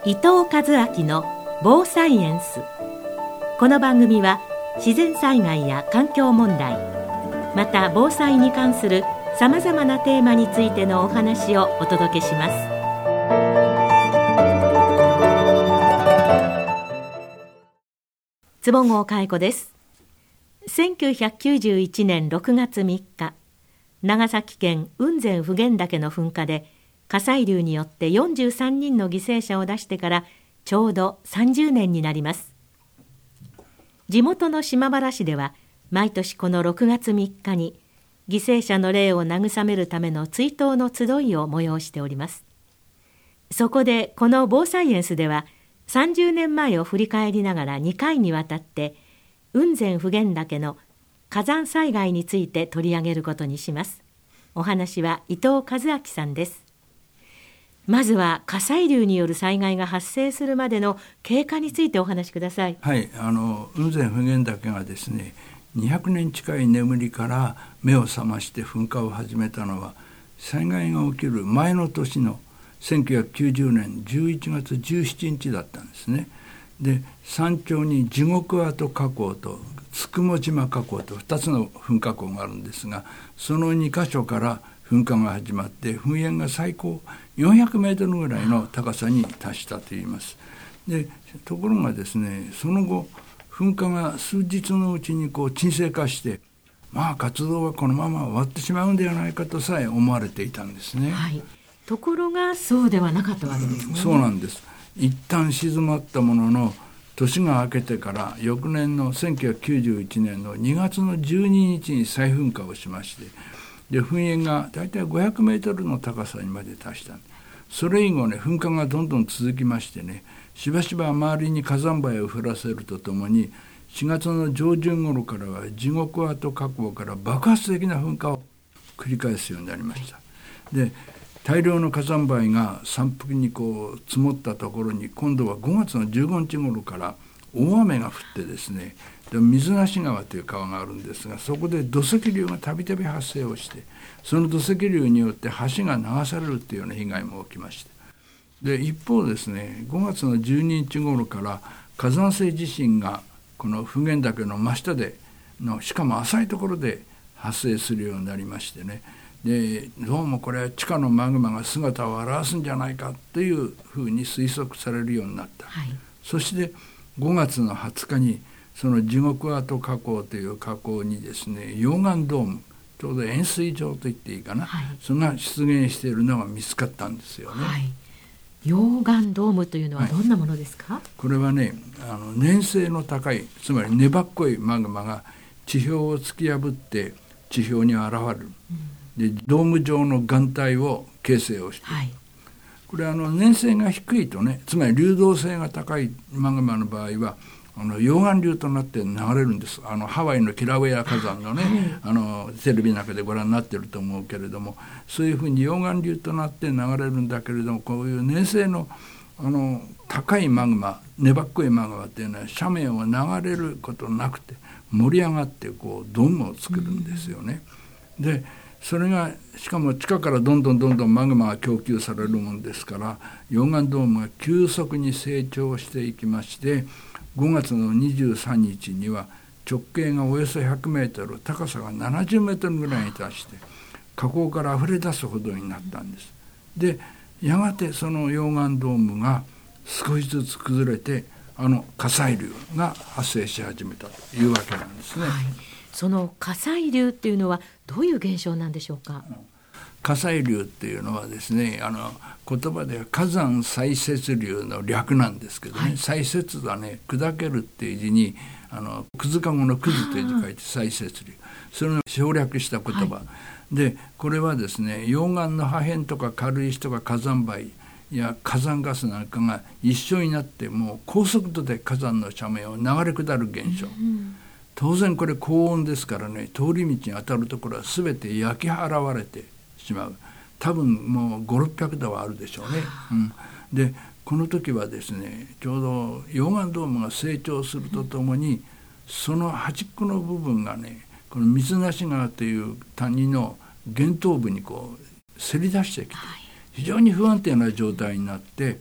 伊藤和明の防災エンス。この番組は自然災害や環境問題、また防災に関するさまざまなテーマについてのお話をお届けします。坪郷佳恵子です。1991年6月3日、長崎県雲仙普賢岳の噴火で火砕流によって43人の犠牲者を出してからちょうど30年になります。地元の島原市では毎年この6月3日に犠牲者の霊を慰めるための追悼の集いを催しております。そこでこの防災エンスでは30年前を振り返りながら2回にわたって雲仙普賢岳の火山災害について取り上げることにします。お話は伊藤和明さんです。まずは火砕流による災害が発生するまでの経過についてお話しください。 はい、雲仙普賢岳がですね、200年近い眠りから目を覚まして噴火を始めたのは、災害が起きる前の年の1990年11月17日だったんですね。で、山頂に地獄跡火口とつくも島火口と2つの噴火口があるんですが、その2カ所から噴火が始まって噴煙が最高400メートルぐらいの高さに達したといいます。で、ところがですね、その後噴火が数日のうちに沈静化して、活動はこのまま終わってしまうんではないかとさえ思われていたんですね。 はい、ところがそうではなかったわけですね。 そうなんです。一旦静まったものの、年が明けてから翌年の1991年の2月の12日に再噴火をしまして、で噴煙がだいたい500メートルの高さにまで達した。それ以後ね、噴火がどんどん続きましてね、しばしば周りに火山灰を降らせるとともに、4月の上旬頃からは地獄跡火口から爆発的な噴火を繰り返すようになりました。で、大量の火山灰が山腹に積もったところに、今度は5月の15日頃から大雨が降ってですね、で水無川という川があるんですが、そこで土石流がたびたび発生をして、その土石流によって橋が流されるというような被害も起きました。で、一方ですね、5月の12日頃から火山性地震がこの普賢岳の真下での、しかも浅いところで発生するようになりましてね、でどうもこれは地下のマグマが姿を現すんじゃないかというふうに推測されるようになった、はい、そして5月の20日にその地獄跡火口という火口にですね、溶岩ドーム、ちょうど円錐状と言っていいかな、はい、それが出現しているのが見つかったんですよね。はい、 溶岩ドームというのはどんなものですか？はい、 これはね、粘性の高い、つまり粘っこいマグマが地表を突き破って地表に現れる、でドーム状の岩体を形成をしている、はい、これ粘性が低いとね、つまり流動性が高いマグマの場合は溶岩流となって流れるんです。ハワイのキラウェア火山のね、テレビの中でご覧になっていると思うけれども、そういうふうに溶岩流となって流れるんだけれども、こういう粘性の高いマグマ、粘っこいマグマっていうのは斜面を流れることなくて盛り上がってドームを作るんですよね。でそれがしかも地下からどんどんマグマが供給されるものですから、溶岩ドームが急速に成長していきまして、5月の23日には直径がおよそ100メートル、高さが70メートルぐらいに達して火口から溢れ出すほどになったんです。でやがてその溶岩ドームが少しずつ崩れて火砕流が発生し始めたというわけなんですね。はい、 その火砕流っていうのはどういう現象なんでしょうか？ 火砕流っていうのはですね、言葉では火山砕屑流の略なんですけどね、はい、砕屑はね、砕けるっていう字にくずかごのくずという字書いて砕屑流、それを省略した言葉、はい、でこれはですね、溶岩の破片とか軽石とか火山灰や火山ガスなんかが一緒になって、もう高速度で火山の斜面を流れ下る現象、当然これ高温ですからね、通り道に当たるところは全て焼き払われてしまう。多分もう5、600度はあるでしょうね。でこの時はですね、ちょうど溶岩ドームが成長するとともに、その端っこの部分がね、この水無川という谷の源頭部にせり出してきて、非常に不安定な状態になって、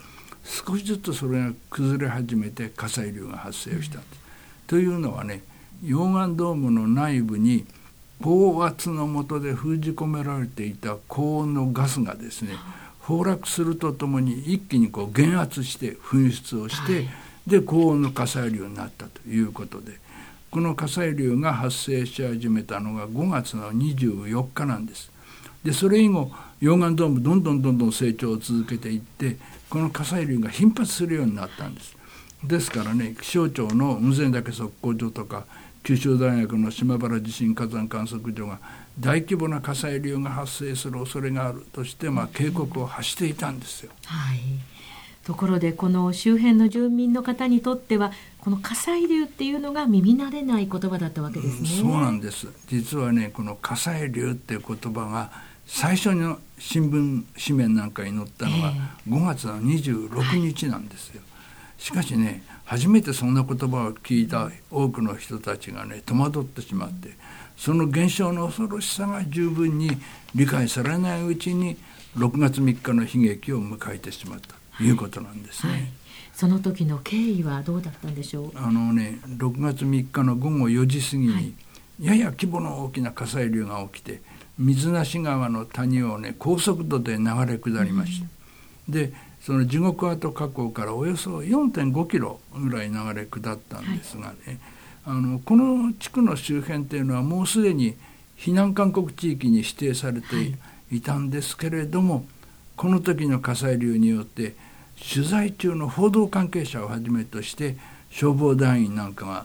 少しずつそれが崩れ始めて火砕流が発生したんです。というのはね、溶岩ドームの内部に高圧の下で封じ込められていた高温のガスがですね、崩落するとともに一気に減圧して噴出をして、で高温の火砕流になったということで、この火砕流が発生し始めたのが5月の24日なんです。でそれ以後溶岩ドームどんどん成長を続けていって、この火砕流が頻発するようになったんです。ですからね、気象庁の雲仙岳測候所とか九州大学の島原地震火山観測所が大規模な火砕流が発生する恐れがあるとして、警告を発していたんですよ。 はい。ところでこの周辺の住民の方にとってはこの火砕流っていうのが耳慣れない言葉だったわけですね。 そうなんです。実はね、この火砕流っていう言葉が最初の新聞紙面なんかに載ったのが5月の26日なんですよ。しかしね、初めてそんな言葉を聞いた多くの人たちがね、戸惑ってしまって、その現象の恐ろしさが十分に理解されないうちに6月3日の悲劇を迎えてしまったということなんですね。 その時の経緯はどうだったんでしょう。 6月3日の午後4時過ぎに、やや規模の大きな火砕流が起きて、水無川の谷をね、高速度で流れ下りました。でその地獄跡河口からおよそ 4.5 キロぐらい流れ下ったんですがね、この地区の周辺というのはもうすでに避難勧告地域に指定されていたんですけれども、この時の火砕流によって取材中の報道関係者をはじめとして消防団員なんかが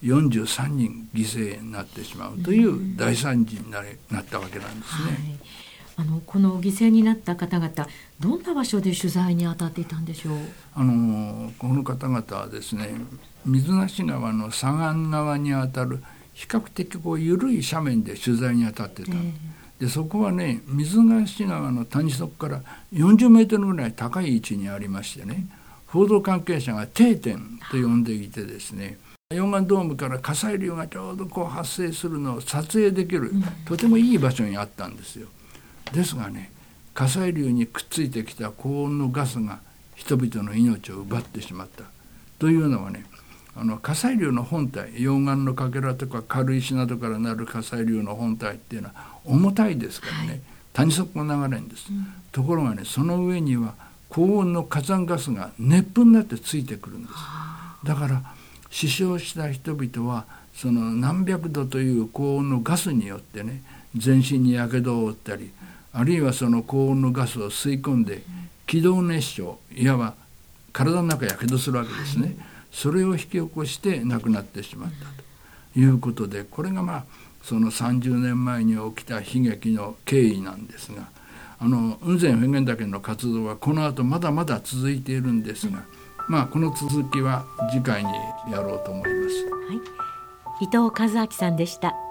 43人犠牲になってしまうという大惨事になったわけなんですね。 この犠牲になった方々、どんな場所で取材に当たっていたんでしょう。 この方々はですね、水無川の左岸側にあたる比較的緩い斜面で取材に当たってた。でそこはね、水無川の谷底から40メートルぐらい高い位置にありましてね、報道関係者が定点と呼んでいてですね、溶岩ドームから火砕流がちょうど発生するのを撮影できる、とてもいい場所にあったんですよ。ですがね、火砕流にくっついてきた高温のガスが人々の命を奪ってしまったというのはね、火砕流の本体、溶岩のかけらとか軽石などからなる火砕流の本体っていうのは重たいですからね、谷底を流れるんです。ところがね、その上には高温の火山ガスが熱風になってついてくるんです。だから死傷した人々はその何百度という高温のガスによってね、全身にやけどを負ったり、あるいはその高温のガスを吸い込んで気道熱傷、いわば体の中やけどするわけですね。それを引き起こして亡くなってしまったということで、これがその30年前に起きた悲劇の経緯なんですが、雲仙普賢岳の活動はこの後まだまだ続いているんですが、この続きは次回にやろうと思います。 伊藤和明さんでした。